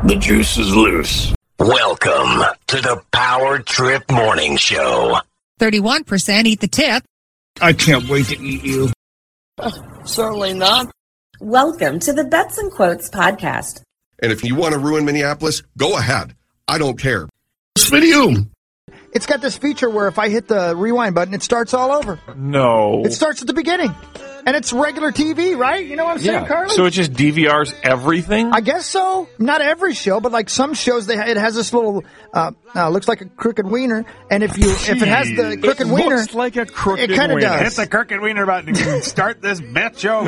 The juice is loose. Welcome to the Power Trip Morning Show. 31% eat the tip. I can't wait to eat you. Certainly not. Welcome to the Bets and Quotes podcast. And if you want to ruin Minneapolis, go ahead. I don't care. This video. It's got this feature where if I hit the rewind button, it starts all over. No. It starts at the beginning. And it's regular TV, right? You know what I'm saying, Carly? So it just DVRs everything? I guess so. Not every show, but like some shows, it has this little, looks like a crooked wiener. And if it has the crooked wiener, looks like a crooked it kind of wiener. does. Hit the crooked wiener button and start this bitch over.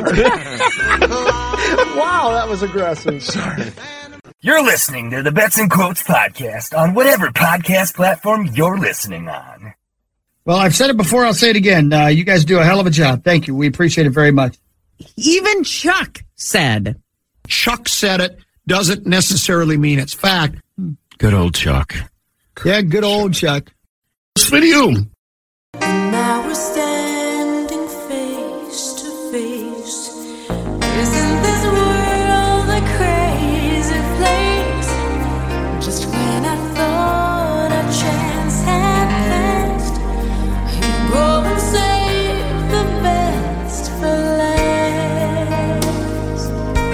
Wow, that was aggressive. Sorry. You're listening to the Bets and Quotes podcast on whatever podcast platform you're listening on. Well, I've said it before, I'll say it again. You guys do a hell of a job. Thank you. We appreciate it very much. Even Chuck said. Chuck said it doesn't necessarily mean it's fact. Good old Chuck. Yeah, good old Chuck. This video. And now we're standing face to face. Isn't this world a crazy place? Just when I thought a chance had passed, you go and save the best for last.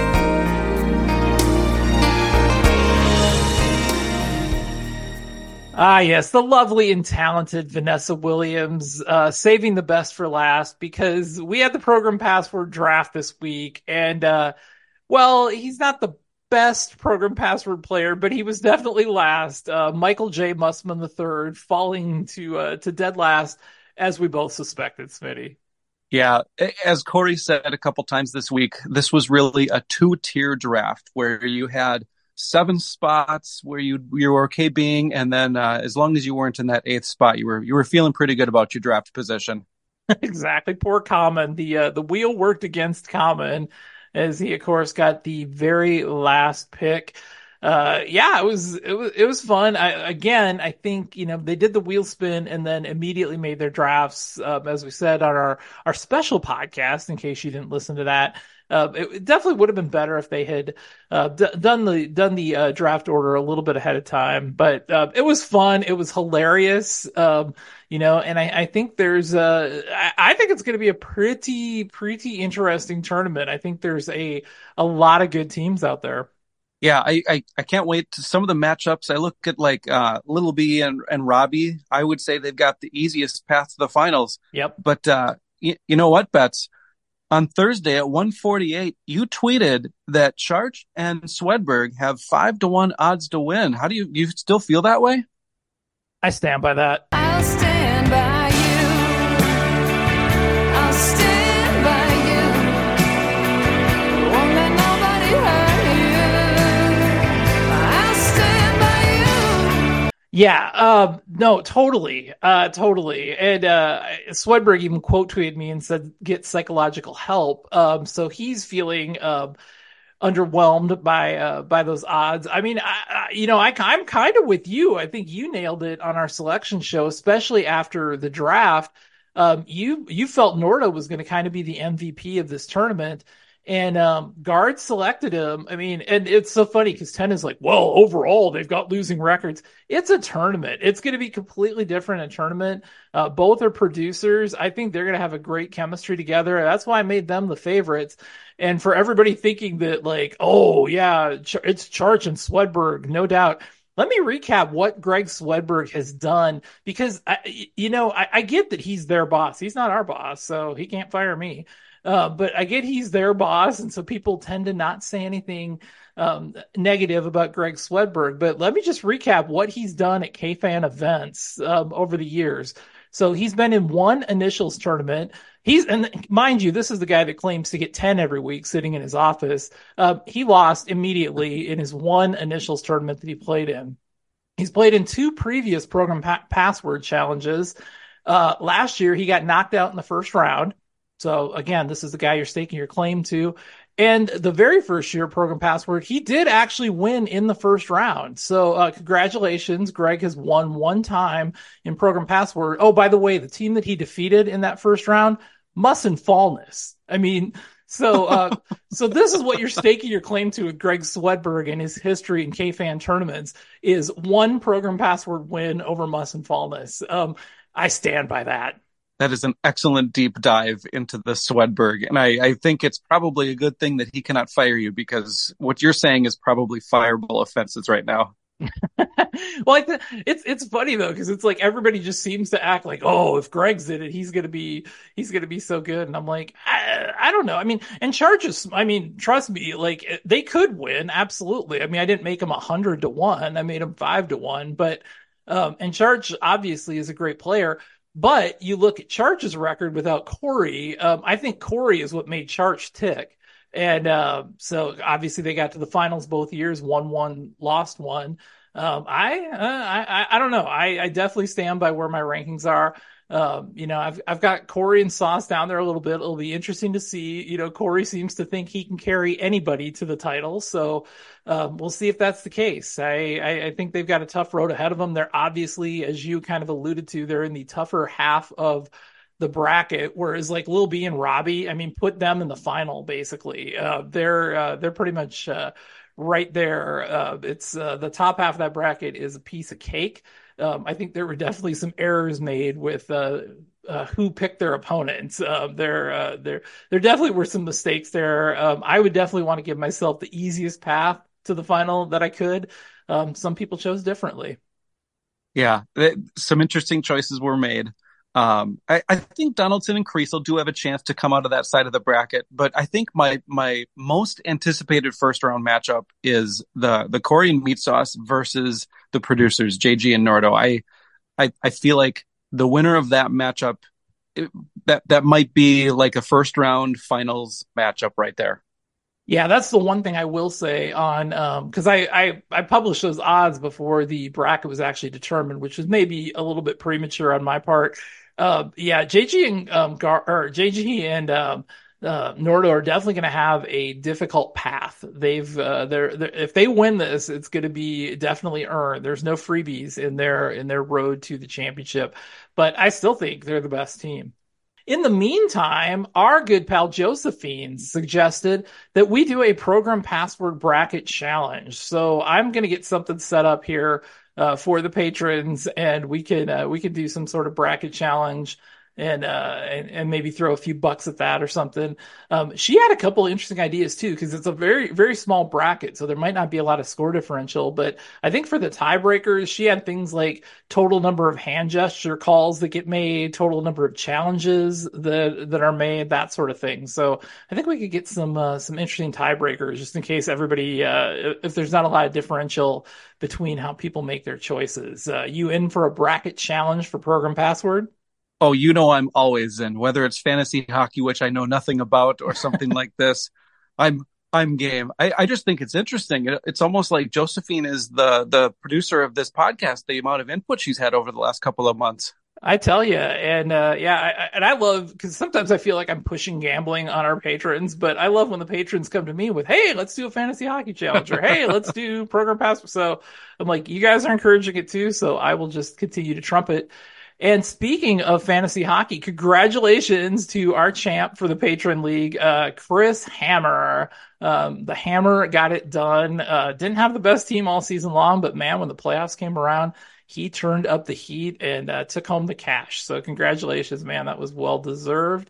Ah, yes, the lovely and talented Vanessa Williams, saving the best for last, because we had the program password draft this week, and, well, he's not the best program password player, but he was definitely last. Michael J. Mussman III falling to dead last, as we both suspected, Smitty. Yeah, as Corey said a couple times this week, this was really a two-tier draft where you had 7 spots where you were okay being, and then as long as you weren't in that 8th spot, you were feeling pretty good about your draft position. Exactly. Poor Common. The wheel worked against Common, as he of course got the very last pick. Yeah, it was fun. I think, they did the wheel spin and then immediately made their drafts, as we said on our special podcast, in case you didn't listen to that. It definitely would have been better if they had done the draft order a little bit ahead of time, but it was fun. It was hilarious, and I think I think it's going to be a pretty interesting tournament. I think there's a lot of good teams out there. Yeah, I can't wait to some of the matchups. I look at like Little B and Robbie. I would say they've got the easiest path to the finals. Yep. But you know what, Betts? On Thursday at 1:48, you tweeted that Charch and Swedberg have 5-1 odds to win. How do you still feel that way? I stand by that. I'll stand by you. I'll stand by you. Won't let nobody hurt you. I'll stand by you. Yeah, no, totally. And Swedberg even quote tweeted me and said, get psychological help. So he's feeling underwhelmed by those odds. I mean, I'm kind of with you. I think you nailed it on our selection show, especially after the draft. You felt Norda was going to kind of be the MVP of this tournament. And Guard selected him. I mean, and it's so funny because Ten is like, well, overall, they've got losing records. It's a tournament. It's going to be completely different in a tournament. Both are producers. I think they're going to have a great chemistry together. That's why I made them the favorites. And for everybody thinking that, like, oh, yeah, it's Charch and Swedberg, no doubt. Let me recap what Greg Swedberg has done, because, I get that he's their boss. He's not our boss, so he can't fire me. But I get he's their boss, and so people tend to not say anything negative about Greg Swedberg. But let me just recap what he's done at KFan events over the years. So he's been in one initials tournament. And mind you, this is the guy that claims to get 10 every week sitting in his office. He lost immediately in his one initials tournament that he played in. He's played in 2 previous program password challenges. Last year, he got knocked out in the first round. So again, this is the guy you're staking your claim to. And the very first year program password, he did actually win in the first round. So congratulations. Greg has won 1 time in program password. Oh, by the way, the team that he defeated in that first round, Muss and Fallness. I mean, So this is what you're staking your claim to with Greg Swedberg and his history in K-Fan tournaments is one program password win over Muss and Fallness. I stand by that. That is an excellent deep dive into the Swedberg. And I think it's probably a good thing that he cannot fire you, because what you're saying is probably fireable offenses right now. Well, it's funny though, because it's like everybody just seems to act like, oh, if Greg's did it, he's gonna be so good, and I'm like, I don't know. I mean, and Charges, I mean, trust me, like they could win, absolutely. I mean, I didn't make them 100-1, I made them 5-1, but and Charge obviously is a great player. But you look at Charge's record without Corey. I think Corey is what made Charge tick. And so obviously they got to the finals both years, won one, lost one. I don't know. I definitely stand by where my rankings are. I've got Corey and Sauce down there a little bit. It'll be interesting to see. Corey seems to think he can carry anybody to the title. So we'll see if that's the case. I think they've got a tough road ahead of them. They're obviously, as you kind of alluded to, they're in the tougher half of the bracket, whereas like Lil B and Robbie, I mean, put them in the final basically. They're pretty much right there. It's the top half of that bracket is a piece of cake. I think there were definitely some errors made with who picked their opponents. There definitely were some mistakes there. I would definitely want to give myself the easiest path to the final that I could. Some people chose differently. Yeah, some interesting choices were made. I think Donaldson and Creasel do have a chance to come out of that side of the bracket, but I think my most anticipated first round matchup is the Corey and Meat Sauce versus the producers, JG and Nordo. I feel like the winner of that matchup, that might be like a first round finals matchup right there. Yeah, that's the one thing I will say on, because I published those odds before the bracket was actually determined, which was maybe a little bit premature on my part. JG and Nordo are definitely going to have a difficult path. If they win this, it's going to be definitely earned. There's no freebies in their road to the championship, but I still think they're the best team. In the meantime, our good pal Josephine suggested that we do a program password bracket challenge. So I'm going to get something set up here for the patrons, and we can do some sort of bracket challenge and maybe throw a few bucks at that or something. She had a couple of interesting ideas too, because it's a very, very small bracket, so there might not be a lot of score differential. But I think for the tiebreakers, she had things like total number of hand gesture calls that get made, total number of challenges that are made, that sort of thing. So I think we could get some interesting tiebreakers just in case everybody, if there's not a lot of differential between how people make their choices. You in for a bracket challenge for program password? Oh, I'm always in, whether it's fantasy hockey, which I know nothing about, or something like this. I'm game. I just think it's interesting. It's almost like Josephine is the producer of this podcast, the amount of input she's had over the last couple of months. I tell you. And I love, because sometimes I feel like I'm pushing gambling on our patrons, but I love when the patrons come to me with, hey, let's do a fantasy hockey challenge, or hey, let's do program password. So I'm like, you guys are encouraging it too. So I will just continue to trumpet. And speaking of fantasy hockey, congratulations to our champ for the Patron League, Chris Hammer. The Hammer got it done. Didn't have the best team all season long, but man, when the playoffs came around, he turned up the heat and took home the cash. So congratulations, man. That was well deserved.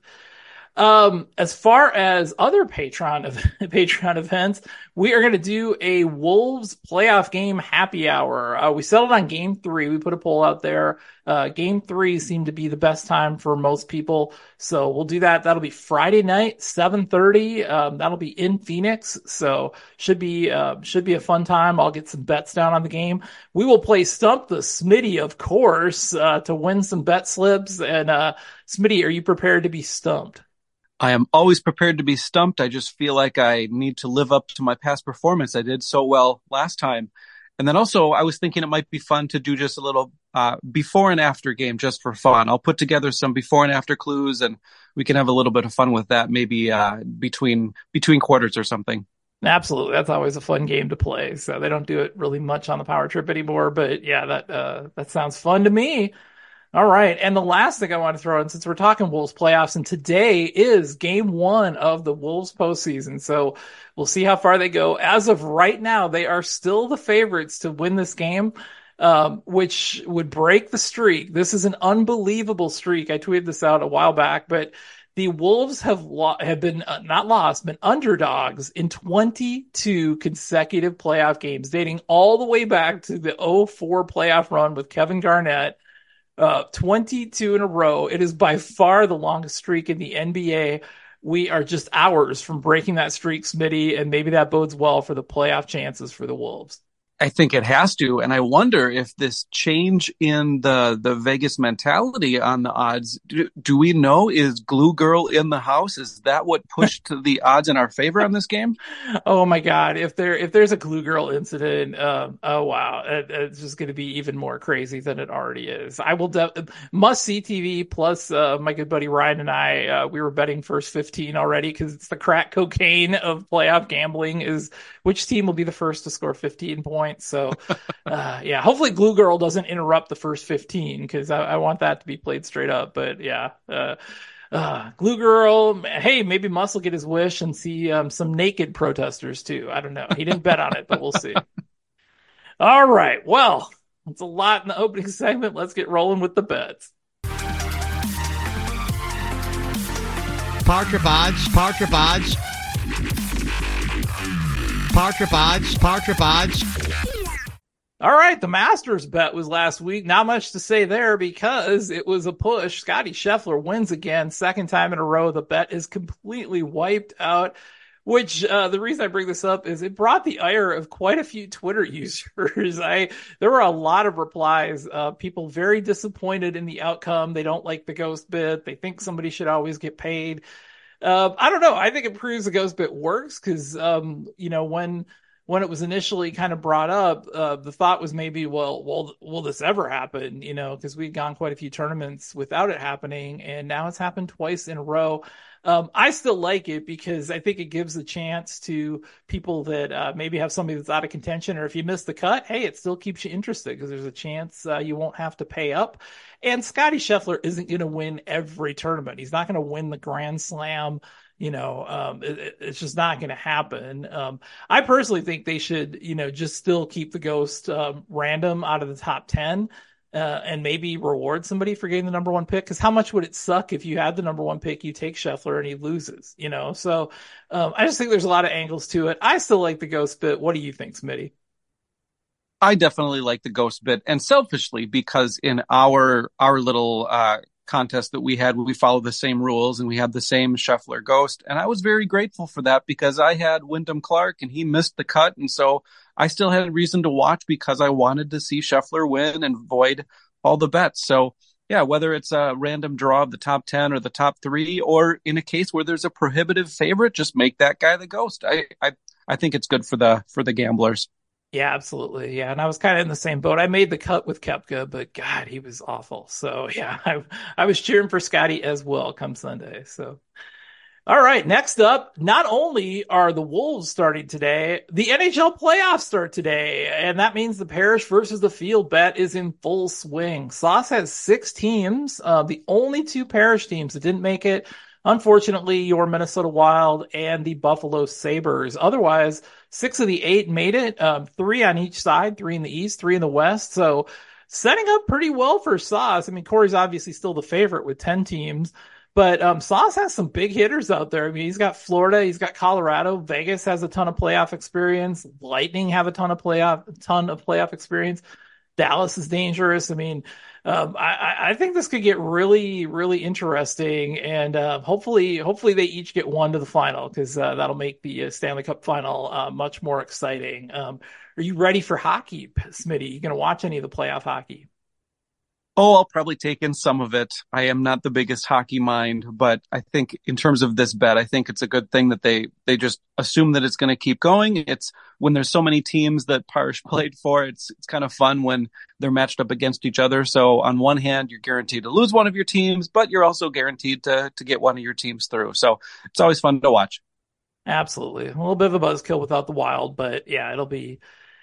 As far as other Patreon events, we are going to do a Wolves playoff game happy hour. We settled on game 3. We put a poll out there. Game 3 seemed to be the best time for most people. So we'll do that. That'll be Friday night, 7:30. That'll be in Phoenix. So should be a fun time. I'll get some bets down on the game. We will play Stump the Smitty, of course, to win some bet slips. And, Smitty, are you prepared to be stumped? I am always prepared to be stumped. I just feel like I need to live up to my past performance. I did so well last time. And then also I was thinking it might be fun to do just a little before and after game just for fun. I'll put together some before and after clues, and we can have a little bit of fun with that, maybe between quarters or something. Absolutely. That's always a fun game to play. So they don't do it really much on the Power Trip anymore, but yeah, that sounds fun to me. All right. And the last thing I want to throw in, since we're talking Wolves playoffs, and today is game 1 of the Wolves postseason. So we'll see how far they go. As of right now, they are still the favorites to win this game, which would break the streak. This is an unbelievable streak. I tweeted this out a while back, but the Wolves have been been underdogs in 22 consecutive playoff games, dating all the way back to the 2004 playoff run with Kevin Garnett. 22 in a row. It is by far the longest streak in the NBA. We are just hours from breaking that streak, Smitty, and maybe that bodes well for the playoff chances for the Wolves. I think it has to, and I wonder if this change in the Vegas mentality on the odds, do we know, is Glue Girl in the house? Is that what pushed the odds in our favor on this game? Oh my God. If there's a Glue Girl incident, oh wow. It's just going to be even more crazy than it already is. I will must see TV, plus my good buddy Ryan and I, we were betting first 15 already, because it's the crack cocaine of playoff gambling, is which team will be the first to score 15 points. So, yeah, hopefully Glue Girl doesn't interrupt the first 15, because I want that to be played straight up. But yeah, Glue Girl, hey, maybe Muss will get his wish and see some naked protesters too. I don't know. He didn't bet on it, but we'll see. All right. Well, it's a lot in the opening segment. Let's get rolling with the bets. Partridge odds. All right, the Masters bet was last week. Not much to say there because it was a push. Scotty Scheffler wins again, second time in a row. The bet is completely wiped out, which the reason I bring this up is it brought the ire of quite a few Twitter users. There were a lot of replies, people very disappointed in the outcome. They don't like the ghost bit. They think somebody should always get paid. I don't know. I think it proves the ghost bit works because, when it was initially kind of brought up, the thought was maybe, will this ever happen? Because we'd gone quite a few tournaments without it happening, and now it's happened twice in a row. I still like it because I think it gives a chance to people that maybe have somebody that's out of contention, or if you miss the cut, hey, it still keeps you interested because there's a chance you won't have to pay up. And Scotty Scheffler isn't going to win every tournament. He's not going to win the Grand Slam. It's just not going to happen. I personally think they should, just still keep the ghost random out of the top 10 and maybe reward somebody for getting the number 1 pick. Because how much would it suck if you had the number 1 pick, you take Scheffler and he loses, So I just think there's a lot of angles to it. I still like the ghost bit. What do you think, Smitty? I definitely like the ghost bit, and selfishly, because in our little contest that we had, we followed the same rules and we had the same Scheffler ghost, and I was very grateful for that because I had Wyndham Clark and he missed the cut, and so I still had a reason to watch because I wanted to see Scheffler win and void all the bets. So yeah, whether it's a random draw of the top 10 or the top 3, or in a case where there's a prohibitive favorite, just make that guy the ghost. I think it's good for the gamblers. Yeah, absolutely. Yeah. And I was kind of in the same boat. I made the cut with Koepka, but God, he was awful. So yeah, I was cheering for Scotty as well come Sunday. So, all right. Next up, not only are the Wolves starting today, the NHL playoffs start today. And that means the Parish versus the Field bet is in full swing. Sauce has 6 teams. The only 2 Parish teams that didn't make it, unfortunately, your Minnesota Wild and the Buffalo Sabres. Otherwise, 6 of the 8 made it, 3 on each side, 3 in the East, 3 in the West. So setting up pretty well for Sauce. I mean, Corey's obviously still the favorite with 10 teams, but Sauce has some big hitters out there. I mean, he's got Florida, he's got Colorado, Vegas has a ton of playoff experience, Lightning have a ton of playoff experience. Dallas is dangerous. I mean, I think this could get really, really interesting, and hopefully they each get one to the final, because that'll make the Stanley Cup final much more exciting. Are you ready for hockey, Smitty? You going to watch any of the playoff hockey? Oh, I'll probably take in some of it. I am not the biggest hockey mind, but I think in terms of this bet, I think it's a good thing that they just assume that it's going to keep going. It's when there's so many teams that Parish played for, it's kind of fun when they're matched up against each other. So on one hand, you're guaranteed to lose one of your teams, but you're also guaranteed to get one of your teams through. So it's always fun to watch. Absolutely. A little bit of a buzzkill without the Wild, but yeah, it'll be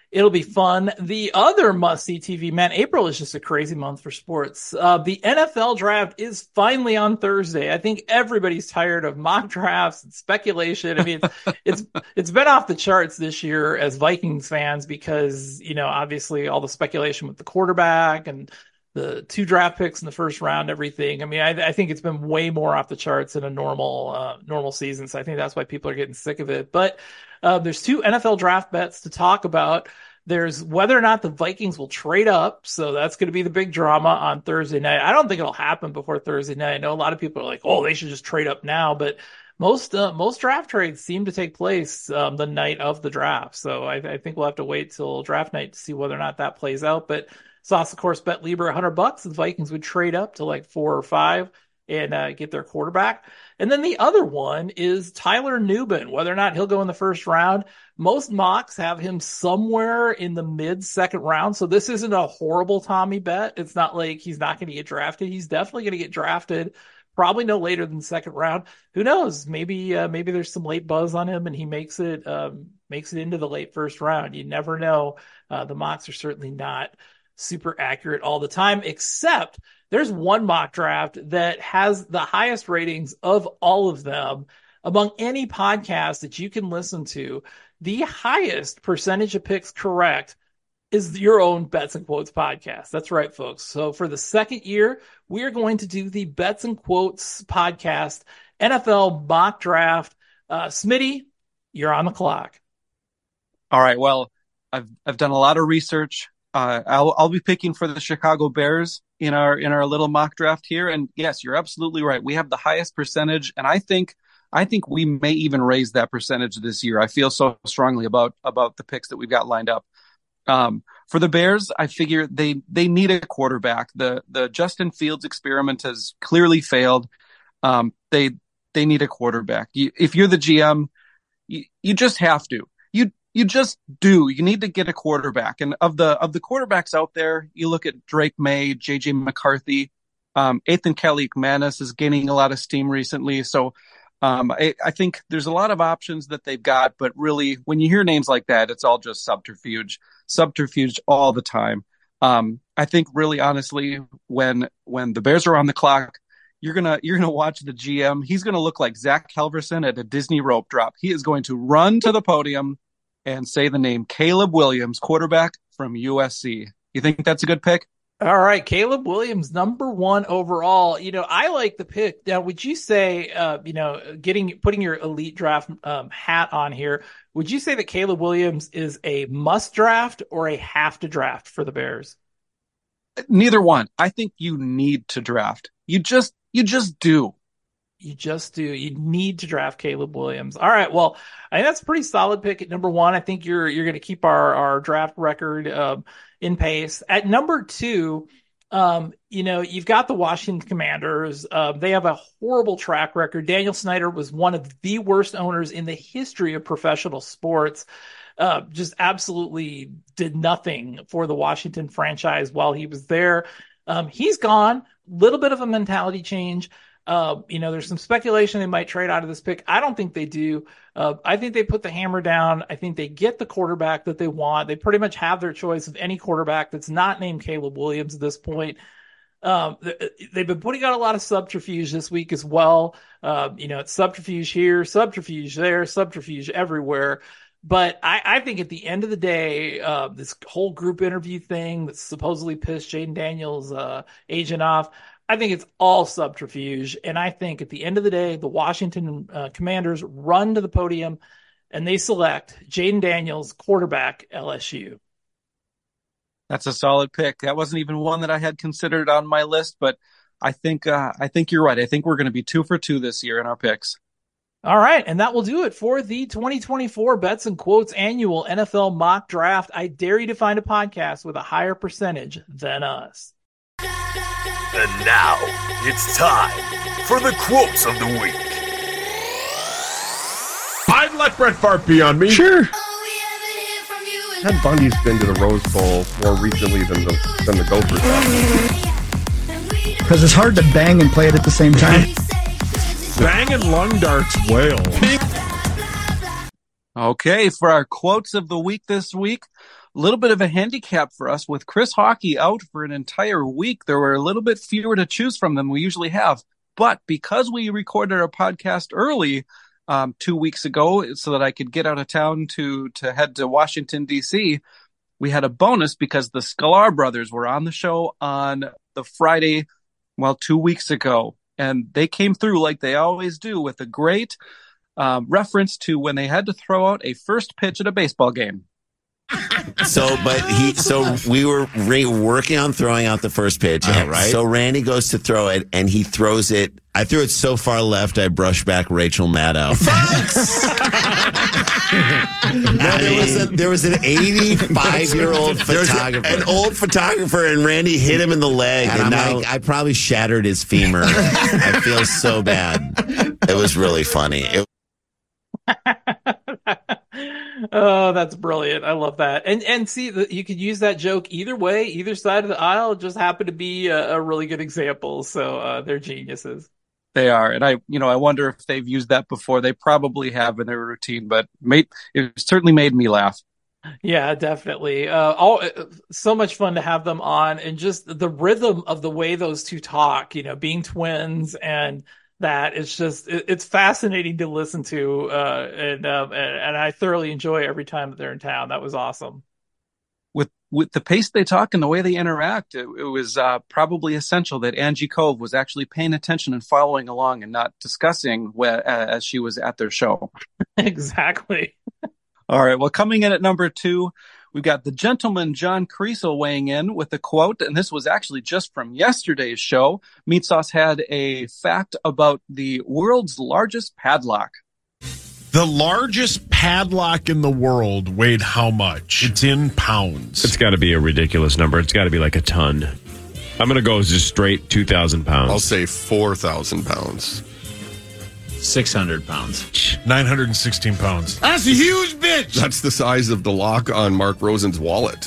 It'll be fun. The other must-see TV, man, April is just a crazy month for sports. The NFL draft is finally on Thursday. I think everybody's tired of mock drafts and speculation. I mean, it's been off the charts this year as Vikings fans because, obviously all the speculation with the quarterback and the 2 draft picks in the first round, everything. I mean, I think it's been way more off the charts in a normal season. So I think that's why people are getting sick of it. But there's 2 NFL draft bets to talk about. There's whether or not the Vikings will trade up. So that's going to be the big drama on Thursday night. I don't think it'll happen before Thursday night. I know a lot of people are like, oh, they should just trade up now. But most draft trades seem to take place the night of the draft. So I think we'll have to wait till draft night to see whether or not that plays out. But Sauce, of course, bet Lieber $100 the Vikings would trade up to like 4 or 5 and get their quarterback. And then the other one is Tyler Nubin, whether or not he'll go in the first round. Most mocks have him somewhere in the mid-second round. So this isn't a horrible Tommy bet. It's not like he's not going to get drafted. He's definitely going to get drafted, probably no later than the second round. Who knows? Maybe there's some late buzz on him and he makes it into the late first round. You never know. The mocks are certainly not super accurate all the time, except there's one mock draft that has the highest ratings of all of them among any podcast that you can listen to. The highest percentage of picks correct is your own Bets and Quotes podcast. That's right, folks. So for the second year, we are going to do the Bets and Quotes podcast NFL mock draft. Smitty, you're on the clock. All right. Well, I've done a lot of research. I'll be picking for the Chicago Bears in our little mock draft here. And yes, you're absolutely right. We have the highest percentage, and I think we may even raise that percentage this year. I feel so strongly about the picks that we've got lined up. For the Bears, I figure they need a quarterback. The Justin Fields experiment has clearly failed. They need a quarterback. If you're the GM, you just have to. You just do. You need to get a quarterback. And of the quarterbacks out there, you look at Drake May, JJ McCarthy, Ethan Kelly-McManus is gaining a lot of steam recently. So I think there's a lot of options that they've got, but really when you hear names like that, it's all just subterfuge all the time. I think really honestly, when the Bears are on the clock, you're gonna watch the GM. He's gonna look like Zach Halverson at a Disney rope drop. He is going to run to the podium and say the name Caleb Williams, quarterback from USC. You think that's a good pick? All right, Caleb Williams, number 1 overall. I like the pick. Now, would you say, putting your elite draft hat on here, would you say that Caleb Williams is a must draft or a have to draft for the Bears? Neither one. I think you need to draft. You just do. You just do. You need to draft Caleb Williams. All right. Well, I think that's a pretty solid pick at number 1. I think you're going to keep our draft record in pace. At number 2, you've got the Washington Commanders. They have a horrible track record. Daniel Snyder was one of the worst owners in the history of professional sports. Just absolutely did nothing for the Washington franchise while he was there. He's gone. Little bit of a mentality change. There's some speculation they might trade out of this pick. I don't think they do. I think they put the hammer down. I think they get the quarterback that they want. They pretty much have their choice of any quarterback that's not named Caleb Williams at this point. They've been putting out a lot of subterfuge this week as well. It's subterfuge here, subterfuge there, subterfuge everywhere. But I think at the end of the day, this whole group interview thing that supposedly pissed Jaden Daniels' agent off, I think it's all subterfuge. And I think at the end of the day, the Washington Commanders run to the podium and they select Jaden Daniels, quarterback, LSU. That's a solid pick. That wasn't even one that I had considered on my list, but I think you're right. I think we're going to be 2 for 2 this year in our picks. All right, and that will do it for the 2024 Bets and Quotes annual NFL mock draft. I dare you to find a podcast with a higher percentage than us. And now, it's time for the quotes of the week. I'd let Brett Favre be on me. Sure. Ted Bundy's been to the Rose Bowl more recently than the Gophers have. Because it's hard to bang and play it at the same time. Bang and lung darts wail. Okay, for our quotes of the week this week, little bit of a handicap for us with Chris Hockey out for an entire week. There were a little bit fewer to choose from than we usually have. But because we recorded our podcast early 2 weeks ago so that I could get out of town to head to Washington, D.C., we had a bonus because the Sklar brothers were on the show on the Friday, 2 weeks ago. And they came through like they always do with a great reference to when they had to throw out a first pitch at a baseball game. So we were working on throwing out the first pitch. Right. So Randy goes to throw it, and he throws it. I threw it so far left, I brushed back Rachel Maddow. There was an 85-year-old photographer, an old photographer, and Randy hit him in the leg, and now I probably shattered his femur. I feel so bad. It was really funny. Oh, that's brilliant. I love that. And see, you could use that joke either way, either side of the aisle. It just happened to be a really good example. So they're geniuses. They are. And I wonder if they've used that before. They probably have in their routine, but it certainly made me laugh. Yeah, definitely. So much fun to have them on, and just the rhythm of the way those two talk, being twins, and that it's fascinating to listen to. And I thoroughly enjoy every time that they're in town. That was awesome. With the pace they talk and the way they interact, it was probably essential that Angie Cove was actually paying attention and following along and not discussing as she was at their show. Exactly. All right. Well, coming in at number 2, we've got the gentleman John Kriesel weighing in with a quote, and this was actually just from yesterday's show. Meat Sauce had a fact about the world's largest padlock. The largest padlock in the world weighed how much? It's in pounds. It's got to be a ridiculous number. It's got to be like a ton. I'm going to go just straight 2,000 pounds. I'll say 4,000 pounds. 600 pounds. 916 pounds. That's a huge bitch. That's the size of the lock on Mark Rosen's wallet.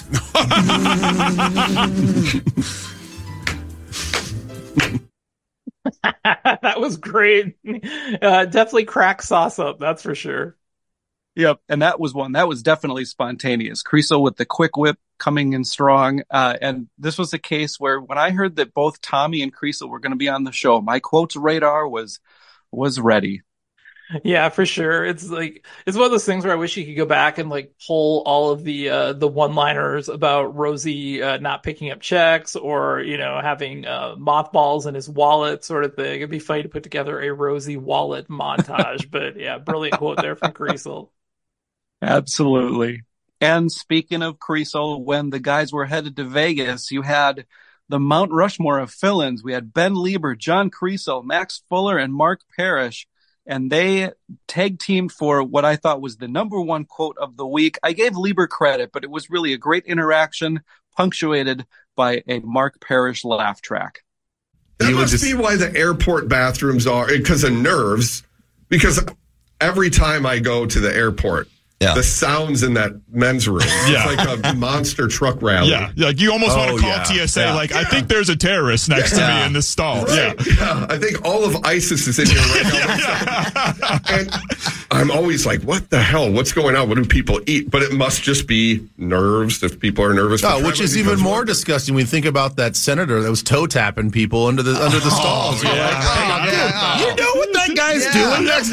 That was great. Definitely crack Sauce up, that's for sure. Yep, and that was one. That was definitely spontaneous. Kriesel with the quick whip coming in strong. And this was a case where when I heard that both Tommy and Kriesel were going to be on the show, my quotes radar was ready. Yeah, for sure. It's one of those things where I wish you could go back and pull all of the one-liners about Rosie not picking up checks, or having mothballs in his wallet, sort of thing. It'd be funny to put together a Rosie wallet montage. But yeah, brilliant quote there from Kriesel. Absolutely. And speaking of Kriesel, when the guys were headed to Vegas, you had the Mount Rushmore of fill-ins. We had Ben Lieber, John Kriesel, Max Fuller, and Mark Parrish. And they tag teamed for what I thought was the number one quote of the week. I gave Lieber credit, but it was really a great interaction, punctuated by a Mark Parrish laugh track. That must be why the airport bathrooms are, because of nerves. Because every time I go to the airport, the sounds in that men's room, it's like a monster truck rally. Yeah, like you almost want to call TSA, I think there's a terrorist next to me in this stall. Right. Yeah, I think all of ISIS is in here right now. And I'm always like, what the hell? What's going on? What do people eat? But it must just be nerves if people are nervous. Oh, which is even more disgusting when you think about that senator that was toe tapping people under the stalls. Yeah. You know what that guy's doing next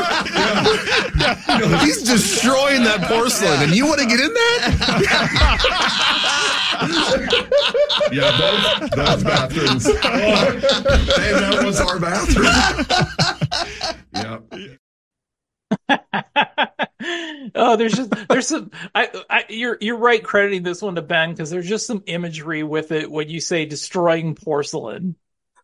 door? He's destroying that porcelain, and you want to get in that? Yeah, those bathrooms. Hey, that was our bathroom. Oh, there's some. You're right crediting this one to Ben, because there's just some imagery with it when you say destroying porcelain.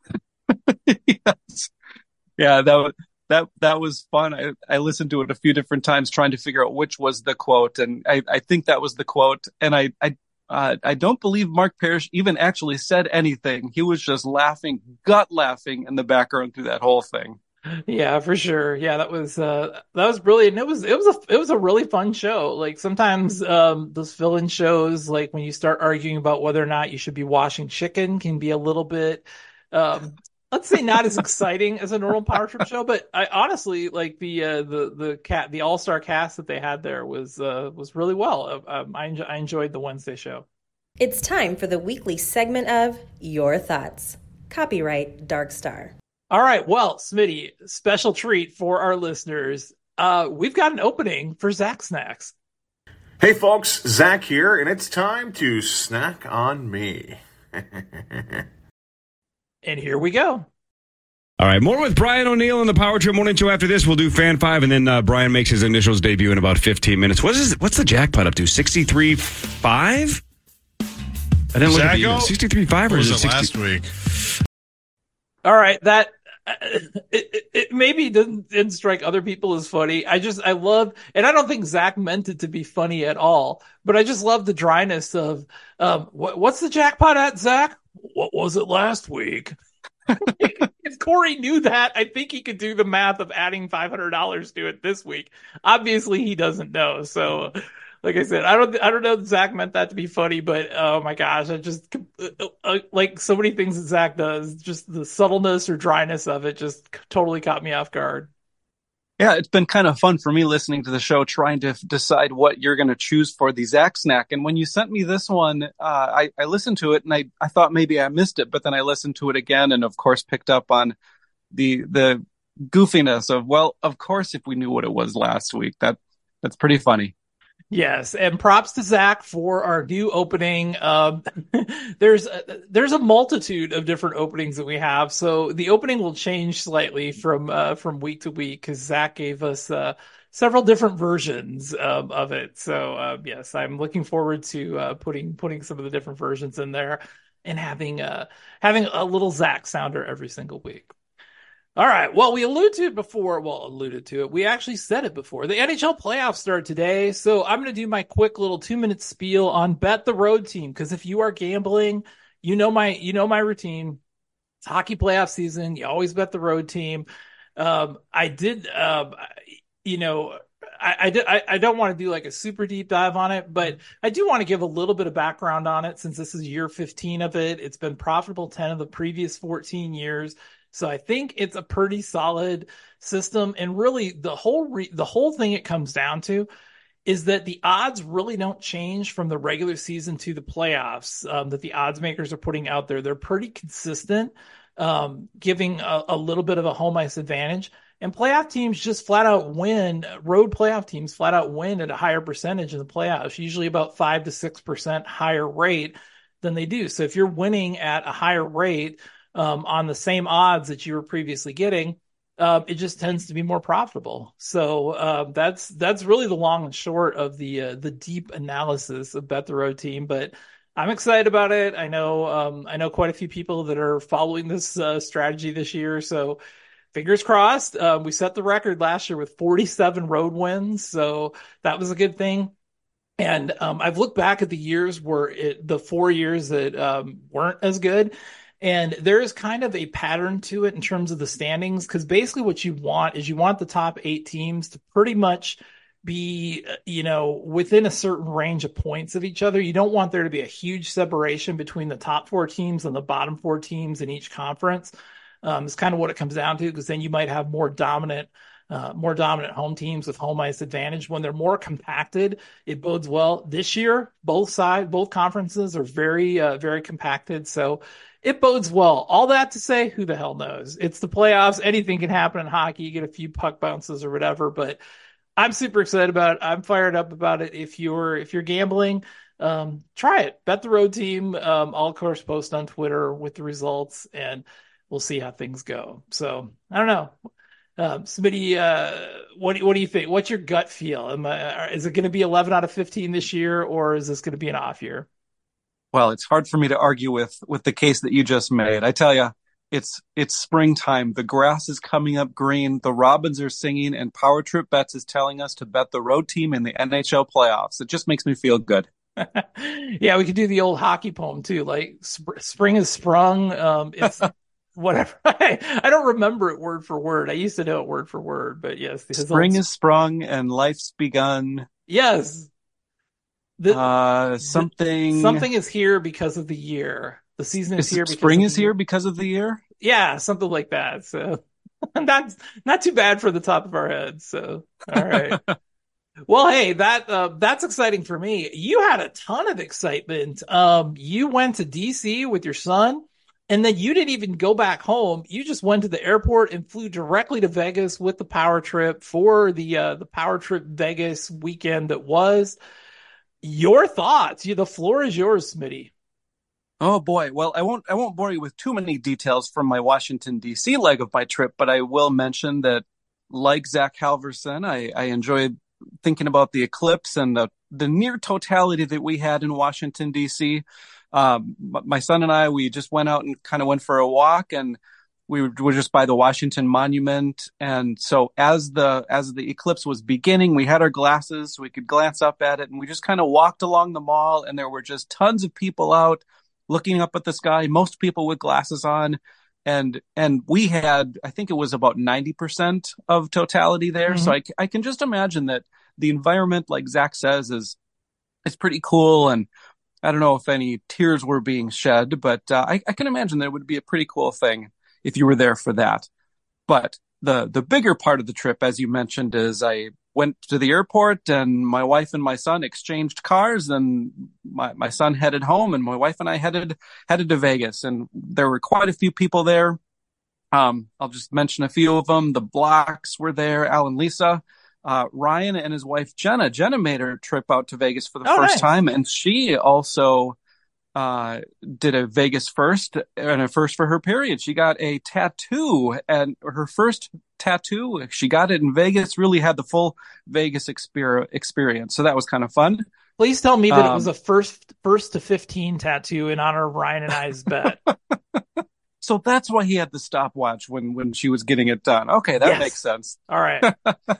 Yes. Yeah, that was fun. I listened to it a few different times trying to figure out which was the quote, and I think that was the quote. And I don't believe Mark Parrish even actually said anything. He was just gut laughing in the background through that whole thing. Yeah, for sure. Yeah, that was brilliant. It was a really fun show. Like sometimes those fill-in shows, like when you start arguing about whether or not you should be washing chicken, can be a little bit let's say not as exciting as a normal Power Trip show, but I honestly like the all-star cast that they had there was really well. I enjoyed the Wednesday show. It's time for the weekly segment of Your Thoughts. Copyright Dark Star. All right, well, Smitty, special treat for our listeners. We've got an opening for Zach Snacks. Hey folks, Zach here, and it's time to snack on me. And here we go. All right, more with Brian O'Neill on the Power Trip Morning Show. After this, we'll do Fan 5, and then Brian makes his initials debut in about 15 minutes. What's the jackpot up to? 63.5? I didn't look at the 63.5 or was is it it last week? All right, that it maybe didn't strike other people as funny. I love, and I don't think Zach meant it to be funny at all, but I just love the dryness of what's the jackpot at, Zach? What was it last week? If Corey knew that, I think he could do the math of adding $500 to it this week. Obviously, he doesn't know. So, like I said, I don't know that Zach meant that to be funny, but oh my gosh, I just like so many things that Zach does, just the subtleness or dryness of it just totally caught me off guard. Yeah, it's been kind of fun for me listening to the show, trying to decide what you're going to choose for the Zach Snack. And when you sent me this one, I listened to it and I thought maybe I missed it, but then I listened to it again and of course picked up on the goofiness of, well, of course, if we knew what it was last week, that's pretty funny. Yes, and props to Zach for our new opening. There's a multitude of different openings that we have, so the opening will change slightly from week to week because Zach gave us several different versions of it. So yes, I'm looking forward to putting some of the different versions in there and having a little Zach sounder every single week. All right. Well, we alluded to it. We actually said it before. The NHL playoffs start today. So I'm going to do my quick little 2-minute spiel on bet the road team. Cause if you are gambling, you know my routine. It's hockey playoff season. You always bet the road team. I don't want to do like a super deep dive on it, but I do want to give a little bit of background on it since this is year 15 of it. It's been profitable 10 of the previous 14 years. So I think it's a pretty solid system. And really the whole thing it comes down to is that the odds really don't change from the regular season to the playoffs that the odds makers are putting out there. They're pretty consistent, giving a little bit of a home ice advantage. And playoff teams just flat out win. Road playoff teams flat out win at a higher percentage in the playoffs, usually about 5 to 6% higher rate than they do. So if you're winning at a higher rate, on the same odds that you were previously getting, it just tends to be more profitable. So that's really the long and short of the deep analysis of Bet the Road Team. But I'm excited about it. I know quite a few people that are following this strategy this year. So fingers crossed. We set the record last year with 47 road wins, so that was a good thing. And I've looked back at the years where the 4 years that weren't as good. And there is kind of a pattern to it in terms of the standings, because basically what you want is you want the top 8 teams to pretty much be, within a certain range of points of each other. You don't want there to be a huge separation between the top 4 teams and the bottom 4 teams in each conference. It's kind of what it comes down to, because then you might have more dominant home teams with home ice advantage. When they're more compacted, it bodes well. This year, both conferences are very, very compacted. So it bodes well. All that to say, who the hell knows? It's the playoffs. Anything can happen in hockey. You get a few puck bounces or whatever, but I'm super excited about it. I'm fired up about it. If you're gambling, try it. Bet the road team. I'll of course post on Twitter with the results, and we'll see how things go. So I don't know. Smitty, what do you think? What's your gut feel? Is it going to be 11 out of 15 this year, or is this going to be an off year? Well, it's hard for me to argue with the case that you just made. I tell you, it's springtime. The grass is coming up green. The robins are singing, and Power Trip Bets is telling us to bet the road team in the NHL playoffs. It just makes me feel good. Yeah, we could do the old hockey poem too, like spring has sprung. It's whatever. I don't remember it word for word. I used to know it word for word, but yes, spring is sprung and life's begun. Yes. Something is here because of the year. The season is here. Spring is here because of the year. Yeah, something like that. So that's not too bad for the top of our heads. So, all right. Well, hey, that's exciting for me. You had a ton of excitement. You went to DC with your son, and then you didn't even go back home. You just went to the airport and flew directly to Vegas with the Power Trip for the Power Trip Vegas weekend that was. Your thoughts? The floor is yours, Smitty. Oh boy. Well, I won't bore you with too many details from my Washington DC leg of my trip, but I will mention that, like Zach Halverson, I enjoyed thinking about the eclipse and the near totality that we had in Washington DC. My son and I, we just went out and kind of went for a walk, and we were just by the Washington Monument. And so as the eclipse was beginning, we had our glasses so we could glance up at it, and we just kind of walked along the mall, and there were just tons of people out looking up at the sky, most people with glasses on. And we had, I think it was about 90% of totality there. Mm-hmm. So I can just imagine that the environment, like Zach says, is pretty cool. And I don't know if any tears were being shed, but I can imagine that it would be a pretty cool thing if you were there for that. But the bigger part of the trip, as you mentioned, is I went to the airport, and my wife and my son exchanged cars, and my son headed home, and my wife and I headed to Vegas. And there were quite a few people there. I'll just mention a few of them. The Blocks were there, Al and Lisa. Ryan and his wife Jenna. Jenna made her trip out to Vegas for the first time, and she also did a Vegas first, and a first for her period. She got a tattoo, and her first tattoo, she got it in Vegas, really had the full Vegas experience. So that was kind of fun. Please tell me that it was a first to 15 tattoo in honor of Ryan and I's bet. So that's why he had the stopwatch when she was getting it done. Okay, that makes sense. All right.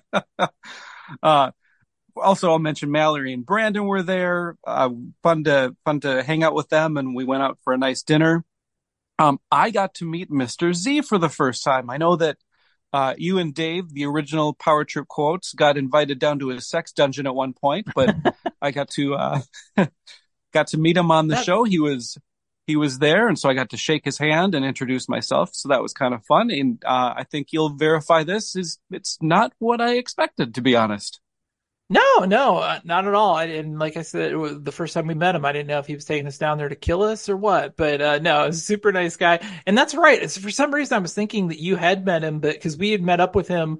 Also, I'll mention Mallory and Brandon were there. Fun to hang out with them, and we went out for a nice dinner. I got to meet Mr. Z for the first time. I know that you and Dave, the original Power Trip quotes, got invited down to a sex dungeon at one point, but I got to meet him on the show. He was there, and so I got to shake his hand and introduce myself. So that was kind of fun. And I think you'll verify it's not what I expected, to be honest. No, not at all. And like I said, the first time we met him, I didn't know if he was taking us down there to kill us or what. But no, he's a super nice guy. And that's right. For some reason, I was thinking that you had met him, but because we had met up with him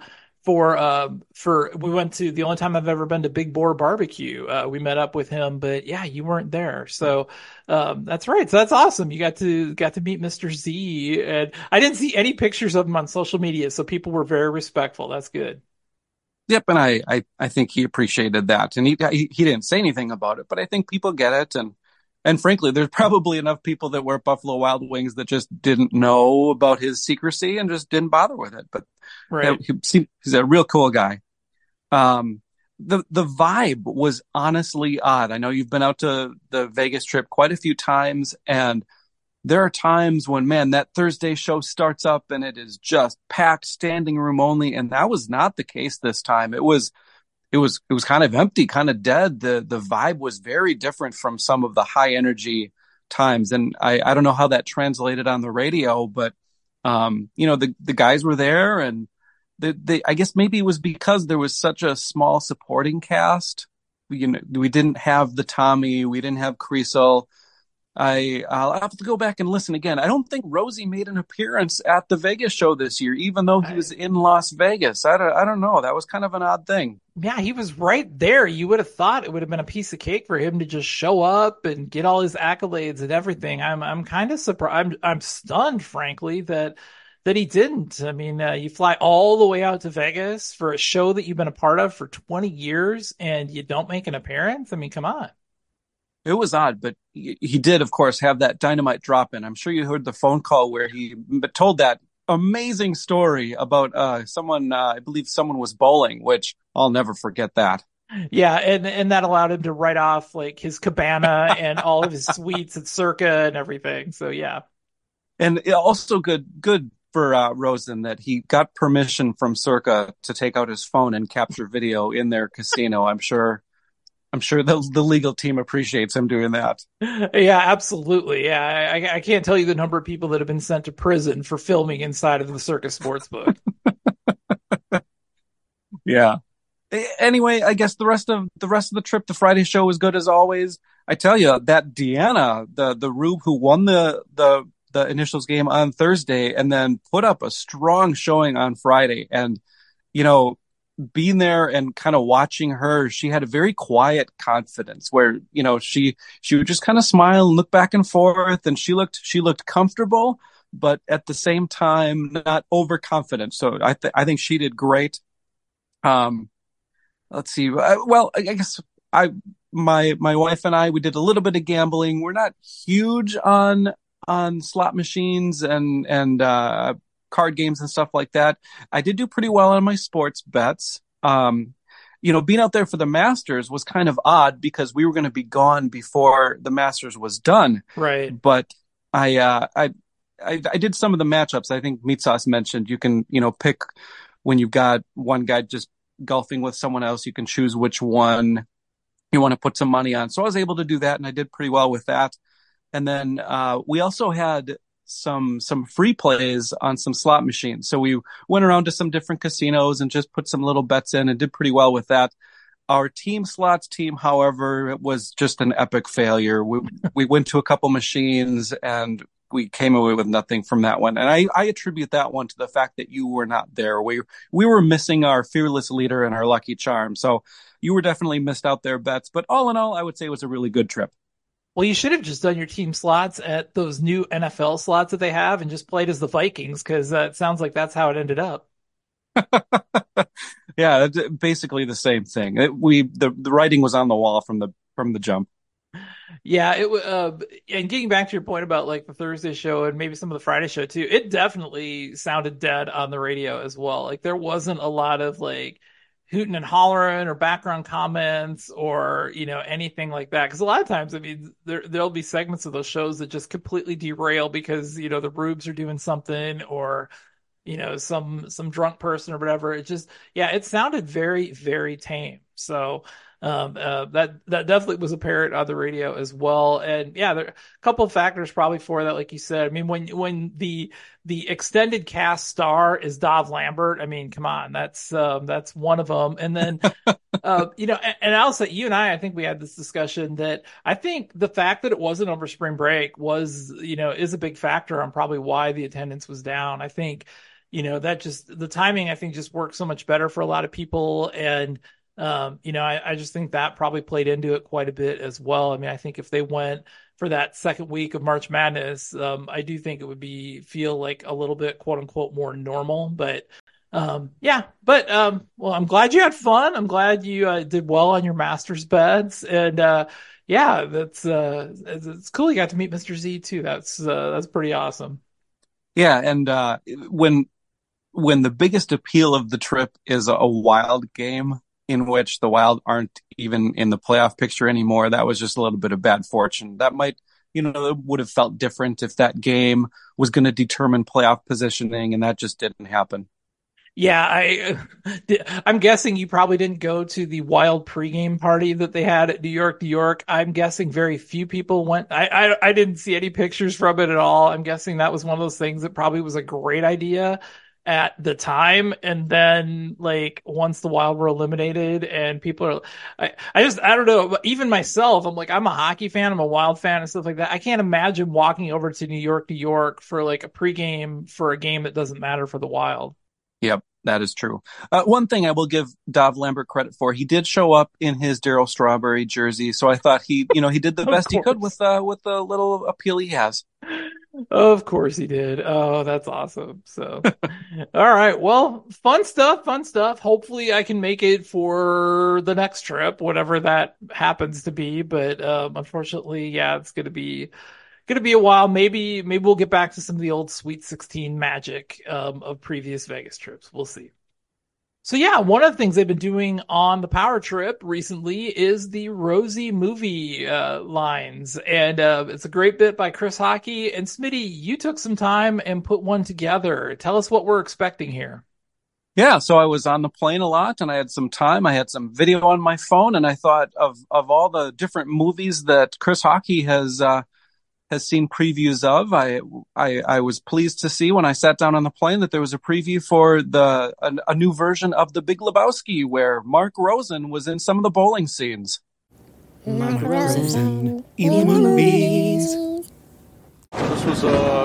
we went to the only time I've ever been to Big Boar Barbecue. We met up with him, but yeah, you weren't there. So that's right. So that's awesome. You got to meet Mr. Z, and I didn't see any pictures of him on social media, so people were very respectful. That's good. Yep, and I think he appreciated that, and he didn't say anything about it, but I think people get it, and frankly, there's probably enough people that were at Buffalo Wild Wings that just didn't know about his secrecy and just didn't bother with it. But right. He's a real cool guy. The vibe was honestly odd. I know you've been out to the Vegas trip quite a few times, and there are times when, man, that Thursday show starts up and it is just packed, standing room only. And that was not the case this time. It was kind of empty, kind of dead. The vibe was very different from some of the high energy times. And I don't know how that translated on the radio, but, the guys were there, and I guess maybe it was because there was such a small supporting cast. We didn't have the Tommy, we didn't have Creasel. I'll have to go back and listen again. I don't think Rosie made an appearance at the Vegas show this year, even though he was in Las Vegas. I don't know. That was kind of an odd thing. Yeah, he was right there. You would have thought it would have been a piece of cake for him to just show up and get all his accolades and everything. I'm kind of surprised. I'm stunned, frankly, that he didn't. I mean, you fly all the way out to Vegas for a show that you've been a part of for 20 years and you don't make an appearance? I mean, come on. It was odd, but he did, of course, have that dynamite drop in. I'm sure you heard the phone call where he told that amazing story about someone, I believe someone was bowling, which I'll never forget that. Yeah, and that allowed him to write off like his cabana and all of his suites at Circa and everything. So, yeah. And also good for Rosen that he got permission from Circa to take out his phone and capture video in their casino. I'm sure I'm sure the legal team appreciates him doing that. Yeah, absolutely. Yeah, I can't tell you the number of people that have been sent to prison for filming inside of the Circus Sportsbook. Yeah. Anyway, I guess the rest of the trip, the Friday show was good as always. I tell you that Deanna, the Rube who won the initials game on Thursday and then put up a strong showing on Friday. And, being there and kind of watching her, she had a very quiet confidence where, she would just kind of smile and look back and forth, and she looked comfortable, but at the same time, not overconfident. So I think she did great. Let's see. Well, I guess my wife and I, we did a little bit of gambling. We're not huge on slot machines and card games and stuff like that. I did do pretty well on my sports bets. Being out there for the Masters was kind of odd because we were going to be gone before the Masters was done. Right. But I did some of the matchups. I think Meat Sauce mentioned you can, pick when you've got one guy just golfing with someone else, you can choose which one you want to put some money on. So I was able to do that, and I did pretty well with that. And then we also had some free plays on some slot machines. So we went around to some different casinos and just put some little bets in and did pretty well with that. Our team slots team, however, it was just an epic failure. We went to a couple machines and we came away with nothing from that one. And I attribute that one to the fact that you were not there. We were missing our fearless leader and our lucky charm. So you were definitely missed out there, Bets. But all in all, I would say it was a really good trip. Well, you should have just done your team slots at those new NFL slots that they have and just played as the Vikings, because it sounds like that's how it ended up. Yeah, basically the same thing. The writing was on the wall from the jump. Yeah, and getting back to your point about like the Thursday show and maybe some of the Friday show too, it definitely sounded dead on the radio as well. Like there wasn't a lot of like hooting and hollering or background comments or, anything like that. Because a lot of times, I mean, there'll be segments of those shows that just completely derail because, the Rubes are doing something or, some drunk person or whatever. It sounded very, very tame. So that definitely was apparent on the radio as well. And yeah, there are a couple of factors probably for that, like you said. I mean, when the extended cast star is Dov Lambert, I mean, come on, that's one of them. And then and also you and I think we had this discussion that I think the fact that it wasn't over spring break was, is a big factor on probably why the attendance was down. I think, that just the timing, I think, just worked so much better for a lot of people. And I just think that probably played into it quite a bit as well. I mean, I think if they went for that second week of March Madness, I do think it would feel like a little bit quote unquote more normal, but well, I'm glad you had fun. I'm glad you did well on your Masters bets. And that's it's cool. You got to meet Mr. Z too. That's pretty awesome. Yeah. And when the biggest appeal of the trip is a Wild game, in which the Wild aren't even in the playoff picture anymore, that was just a little bit of bad fortune. That might, it would have felt different if that game was going to determine playoff positioning, and that just didn't happen. Yeah, I'm guessing you probably didn't go to the Wild pregame party that they had at New York. I'm guessing very few people went. I didn't see any pictures from it at all. I'm guessing that was one of those things that probably was a great idea at the time, and then like once the Wild were eliminated and people are I don't know, even myself, I'm like, I'm a hockey fan, I'm a Wild fan and stuff like that. I can't imagine walking over to New York for like a pregame for a game that doesn't matter for the Wild. Yep, that is true. One thing I will give Dov Lambert credit for, he did show up in his Darryl Strawberry jersey, so I thought he did the best he could with the little appeal he has. Of course he did. Oh, that's awesome. So, all right. Well, fun stuff. Hopefully I can make it for the next trip, whatever that happens to be. But, unfortunately, yeah, it's going to be a while. Maybe we'll get back to some of the old Sweet 16 magic, of previous Vegas trips. We'll see. So yeah, one of the things they've been doing on the Power Trip recently is the Rosie movie lines. And it's a great bit by Chris Hockey. And Smitty, you took some time and put one together. Tell us what we're expecting here. Yeah, so I was on the plane a lot, and I had some time. I had some video on my phone, and I thought of all the different movies that Chris Hockey has seen previews of. I was pleased to see when I sat down on the plane that there was a preview for a new version of The Big Lebowski, where Mark Rosen was in some of the bowling scenes. Mark Rosen in the movies. This was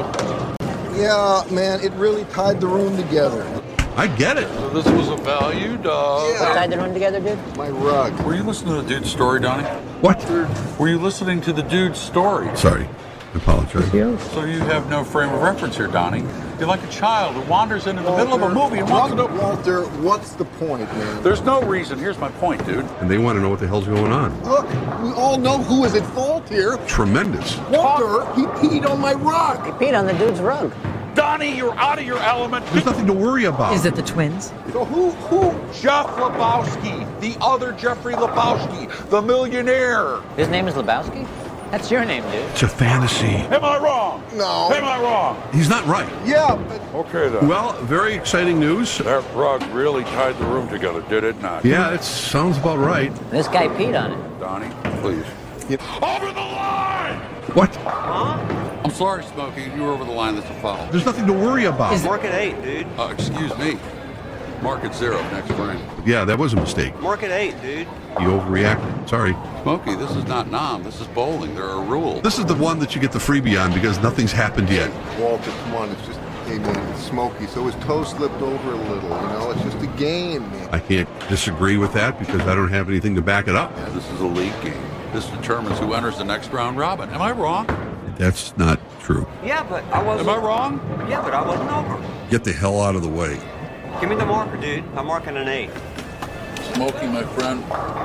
yeah, man, it really tied the room together. I get it. So this was a valued, What tied the room together, dude? My rug. Were you listening to the dude's story, Donnie? What? Were you listening to the dude's story? Sorry. I apologize. So you have no frame of reference here, Donnie. You're like a child who wanders into the middle of a movie and wants to know... Walter, what's the point, man? There's no reason. Here's my point, dude. And they want to know what the hell's going on. Look, we all know who is at fault here. Tremendous. Walter, he peed on my rug. He peed on the dude's rug. Donnie, you're out of your element. There's nothing to worry about. Is it the twins? So who? Jeff Lebowski, the other Jeffrey Lebowski, the millionaire. His name is Lebowski? That's your name, dude. It's a fantasy. Am I wrong? No. Am I wrong? He's not right. Yeah, but... Okay, then. Well, very exciting news. That rug really tied the room together, did it not? Yeah, it sounds about right. This guy peed on it. Donnie, please. Over the line! What? I'm sorry, Smokey. You were over the line. That's a foul. There's nothing to worry about. Mark at 8, dude. Excuse me. Mark at 0, next frame. Yeah, that was a mistake. Mark at 8, dude. You overreacted. Sorry. Smokey, this is not Nam. This is bowling. There are rules. This is the one that you get the freebie on because nothing's happened yet. Walter, come on, it's just... Hey, man, it's Smokey, so his toe slipped over a little, you know? It's just a game, man. I can't disagree with that because I don't have anything to back it up. Yeah, this is a league game. This determines who enters the next round robin. Am I wrong? That's not true. Yeah, but I wasn't... Am I wrong? Yeah, but I wasn't over. Get the hell out of the way. Give me the marker, dude. I'm marking an 8. Smokey, my friend,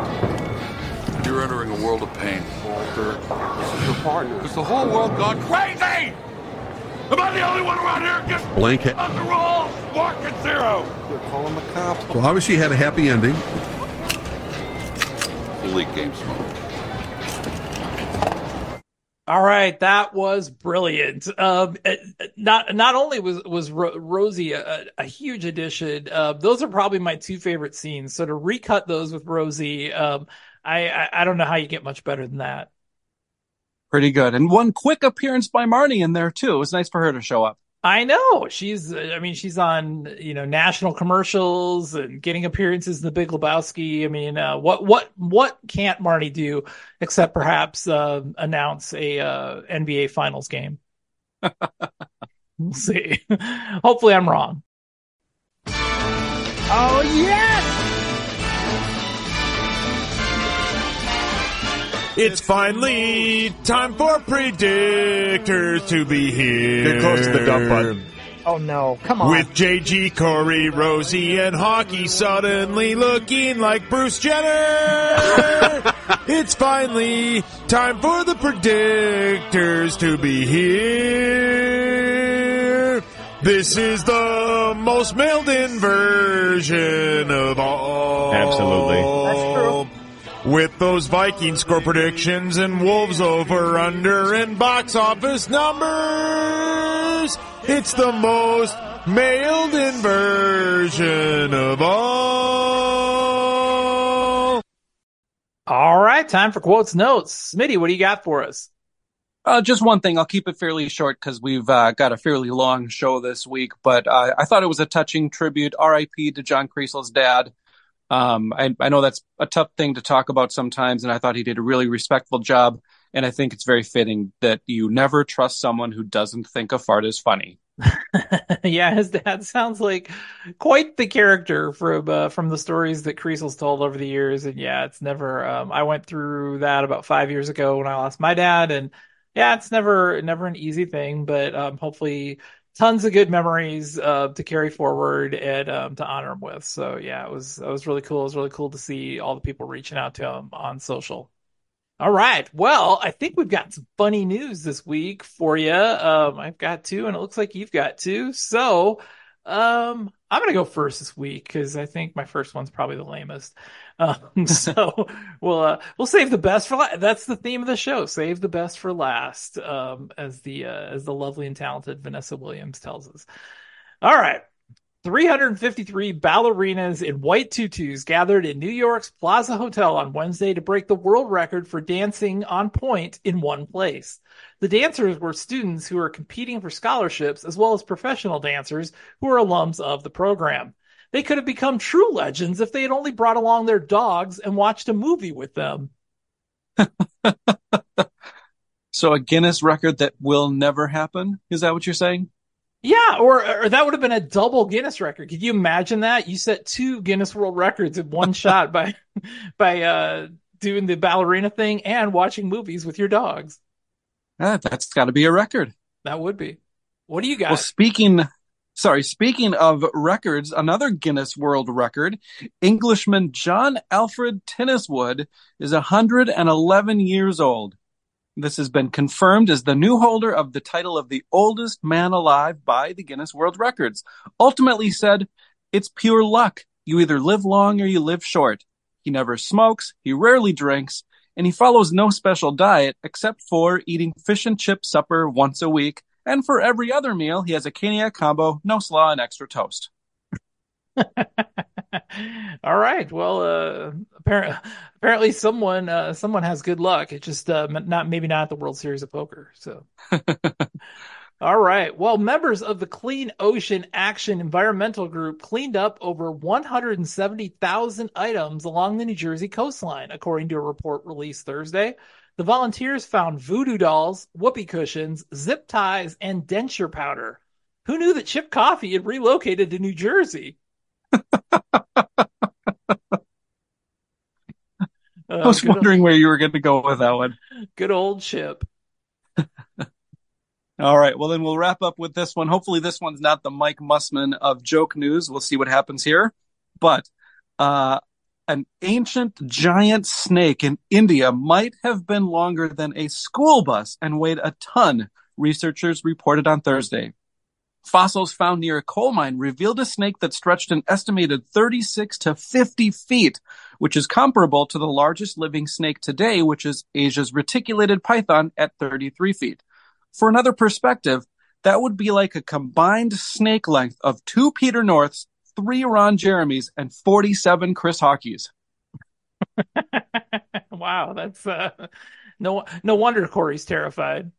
you're entering a world of pain. Walter, this is your partner. Is the whole world gone crazy? Am I the only one around here who gets Blank it. on the rules? Mark at 0. Call him a cop. So obviously you had a happy ending. League game, Smokey. All right, that was brilliant. Not only was Rosie a huge addition, those are probably my two favorite scenes. So to recut those with Rosie, I don't know how you get much better than that. Pretty good. And one quick appearance by Marnie in there too. It was nice for her to show up. I know she's on, national commercials and getting appearances in The Big Lebowski. I mean, what can't Marnie do except perhaps announce a NBA Finals game? We'll see. Hopefully, I'm wrong. Oh yes! It's finally time for predictors to be here. Get close to the dump button. Oh no, come on. With JG, Corey, Rosie, and Hockey suddenly looking like Bruce Jenner. It's finally time for the predictors to be here. This is the most mailed-in version of all. Absolutely. That's true. With those Viking score predictions and Wolves over, under, and box office numbers, it's the most mailed-in version of all. All right, time for quotes notes. Smitty, what do you got for us? Just one thing. I'll keep it fairly short because we've got a fairly long show this week. But I thought it was a touching tribute, R.I.P. to John Creasel's dad. I know that's a tough thing to talk about sometimes, and I thought he did a really respectful job. And I think it's very fitting that you never trust someone who doesn't think a fart is funny. Yeah, his dad sounds like quite the character from the stories that Creasel's told over the years. And yeah, it's never. I went through that about 5 years ago when I lost my dad, and yeah, it's never an easy thing, but hopefully tons of good memories to carry forward and to honor him with. So yeah, it was really cool. It was really cool to see all the people reaching out to him on social. All right. Well, I think we've got some funny news this week for you. I've got two, and it looks like you've got two. So I'm going to go first this week because I think my first one's probably the lamest. So we'll save the best for last. That's the theme of the show. Save the best for last, as the lovely and talented Vanessa Williams tells us. All right. 353 ballerinas in white tutus gathered in New York's Plaza Hotel on Wednesday to break the world record for dancing on point in one place. The dancers were students who are competing for scholarships, as well as professional dancers who are alums of the program. They could have become true legends if they had only brought along their dogs and watched a movie with them. So a Guinness record that will never happen? Is that what you're saying? Yeah, or that would have been a double Guinness record. Could you imagine that? You set 2 Guinness World Records in one shot by doing the ballerina thing and watching movies with your dogs. That's got to be a record. That would be. What do you got? Well, speaking of records, another Guinness World Record, Englishman John Alfred Tinniswood is 111 years old. This has been confirmed as the new holder of the title of the oldest man alive by the Guinness World Records. Ultimately said, it's pure luck. You either live long or you live short. He never smokes, he rarely drinks, and he follows no special diet except for eating fish and chip supper once a week. And for every other meal, he has a Caniac combo, no slaw, and extra toast. All right. Well, apparently someone has good luck. It's just maybe not the World Series of Poker. So, all right. Well, members of the Clean Ocean Action Environmental Group cleaned up over 170,000 items along the New Jersey coastline, according to a report released Thursday. The volunteers found voodoo dolls, whoopee cushions, zip ties, and denture powder. Who knew that Chip Coffey had relocated to New Jersey? I was wondering where you were going to go with that one. Good old Chip. All right. Well, then we'll wrap up with this one. Hopefully this one's not the Mike Mussman of joke news. We'll see what happens here. But an ancient giant snake in India might have been longer than a school bus and weighed a ton, researchers reported on Thursday. Fossils found near a coal mine revealed a snake that stretched an estimated 36 to 50 feet, which is comparable to the largest living snake today, which is Asia's reticulated python at 33 feet. For another perspective, that would be like a combined snake length of 2 Peter Norths, 3 Ron Jeremys, and 47 Chris Hockeys. Wow, that's no wonder Corey's terrified.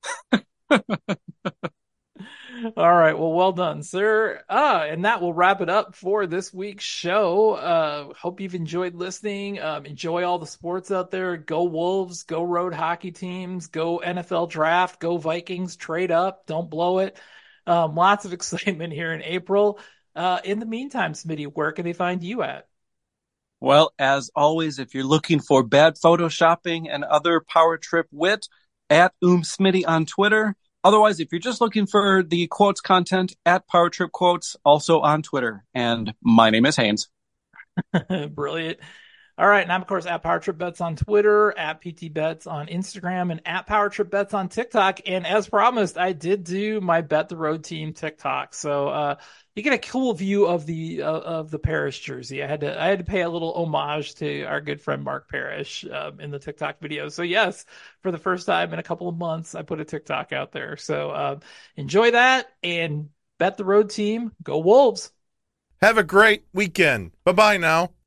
All right, well done, sir. And that will wrap it up for this week's show. Hope you've enjoyed listening. Enjoy all the sports out there. Go Wolves, go Road hockey teams, go NFL draft, go Vikings, trade up, don't blow it. Lots of excitement here in April. In the meantime, Smitty, where can they find you at? Well, as always, if you're looking for bad photoshopping and other Power Trip wit, at Smitty on Twitter. Otherwise, if you're just looking for the quotes content, at Power Trip Quotes, also on Twitter. And my name is Haynes. Brilliant. All right. And I'm, of course, at Power Trip Bets on Twitter, at PT Bets on Instagram, and at Power Trip Bets on TikTok. And as promised, I did do my Bet the Road Team TikTok. So you get a cool view of the Parrish jersey. I had to pay a little homage to our good friend Mark Parrish in the TikTok video. So yes, for the first time in a couple of months, I put a TikTok out there. So enjoy that and Bet the Road Team. Go Wolves. Have a great weekend. Bye-bye now.